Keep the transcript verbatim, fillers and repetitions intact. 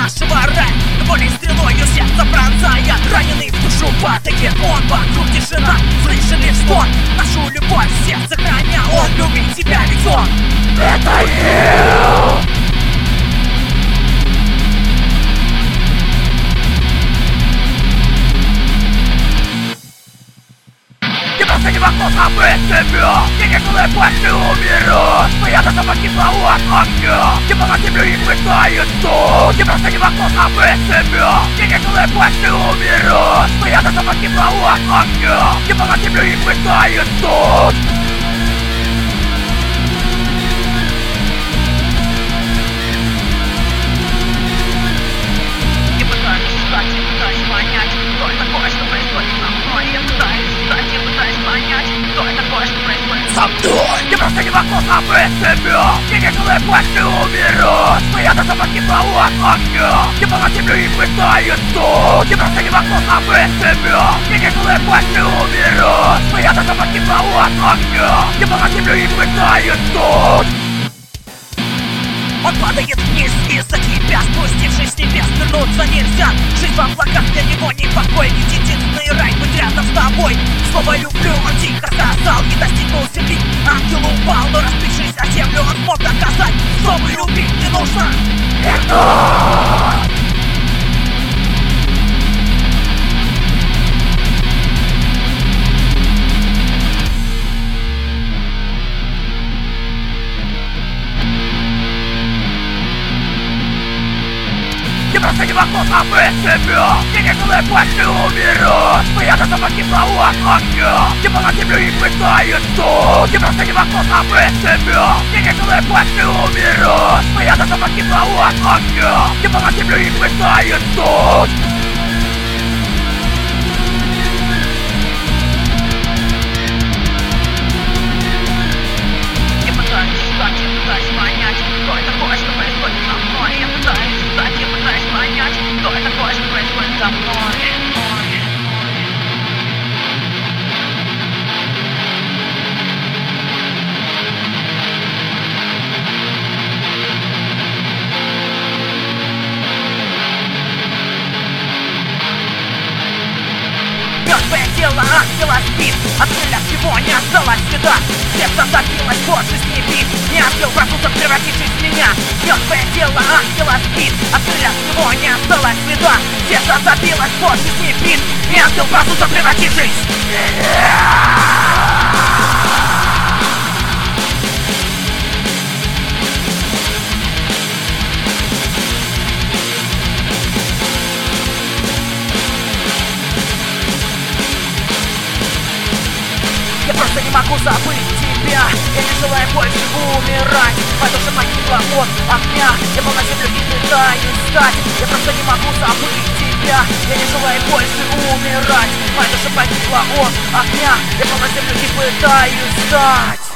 нашего рая. Болей стрелою сердце пронзая, раненый в душу потоке он. Вокруг тишина, слышен лишь стон. Нашу любовь в сердце храня, он любит тебя, ведь он — это Ил. Я просто не могу забыть тебя. Я не желаю больше умирать. Моя душа погибла от огня. Я по землю и пытаюсь тут. Я просто не могу забыть тебя. Я не желаю больше умирать. Моя душа погибла от огня. Я по землю и пытаюсь тут. Я пытаюсь встать, я пытаюсь понять, кто это такое, что происходит со мной. Я пытаюсь встать, я пытаюсь понять, кто это такое, что происходит со мной. Я просто не могу забыть тебя. Я не желаю больше умирать. Моя душа погибла от огня. Я по землю и пытаюсь тут. Я просто не могу забыть тебя. Я не желаю больше умирать. Моя душа погибла от огня. Я по землю и пытаюсь тут. Он падает вниз из-за тебя, спустившись с небес, вернуться нельзя. Жизнь в облаках для него не покой, ведь единственный рай быть рядом с тобой. Слово люблю он тихо сказал и достигнул земли. Ангел упал, но разбившись о землю он смог доказать, чтобы любить не нужно вернуть. Я просто не могу забыть тебя. Я не желаю больше умирать. Моя душа погибла от огня. Я по землю и пытаюсь тут. Я просто не могу забыть тебя. Я не желаю больше умирать. Моя душа погибла от огня. Я по землю и пытаюсь тут. Я пытаюсь встать, я пытаюсь понять, кто это такое, что происходит со мной. Я пытаюсь встать, я пытаюсь понять, кто это такое, что происходит со мной. Мертвое тело ангела спит, от крылья всего не осталось следа. Сердце забилось, больше с ней бит. Не ангел проснулся, превратившись в меня. Мертвое тело ангела спит, от крылья всего не осталось следа. Сердце забилось, больше с ней бит. Не ангел проснулся, превратившись в меня. Я просто не могу забыть тебя. Я не желаю больше умирать. Моя душа погибла от огня. Я по землю и пытаюсь встать. Я просто не могу забыть тебя. Я не желаю больше умирать. Моя душа погибла от огня. Я по землю и пытаюсь встать.